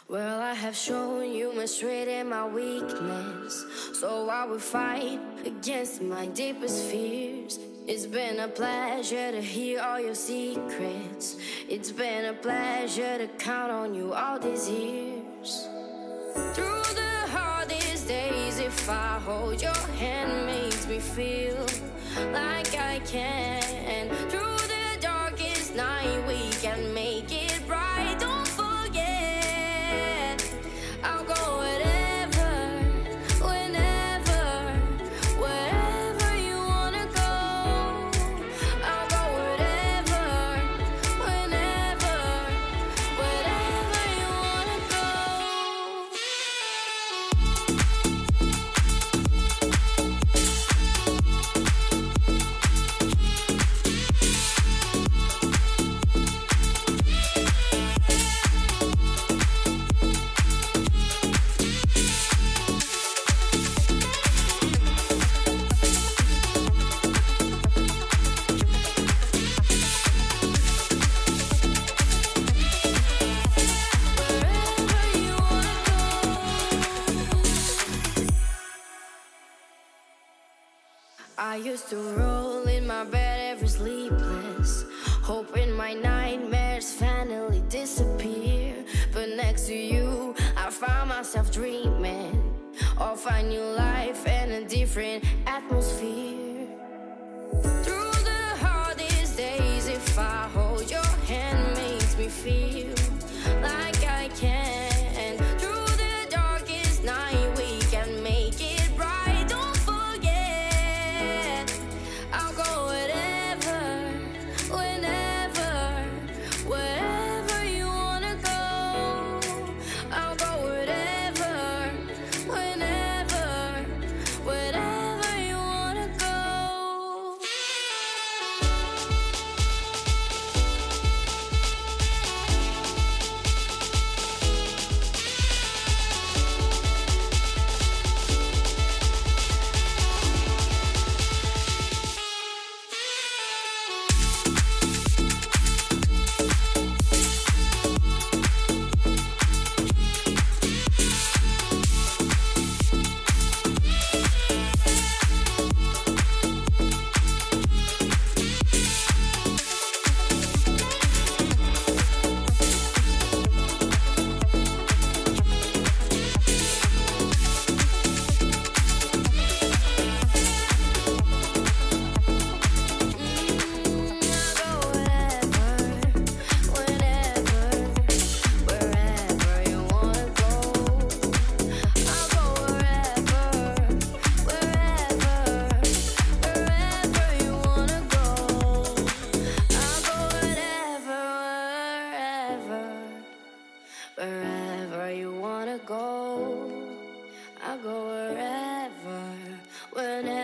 Well, I have shown you my strength and my weakness, so I will fight against my deepest fears. It's been a pleasure to hear all your secrets. It's been a pleasure to count on you all these years. Through the hardest days, if I hold your hand, makes me feel like I can. Through the darkest night, we can make it bright. Don't forget, I'll go whatever, whenever, wherever you wanna go. I'll go whatever, whenever, wherever you wanna go. I used to roll in my bed every sleepless, hoping my nightmares finally disappear. But next to you, I found myself dreaming of a new life and a different atmosphere. Through the hardest days, if I hold your hand, makes me feel like I can. Through the darkest night, we can make it bright. Don't forget, I'll go whatever, whenever, wherever you wanna go. I'll go whatever, whenever, wherever you wanna go. Wherever you wanna go, I'll go wherever, whenever.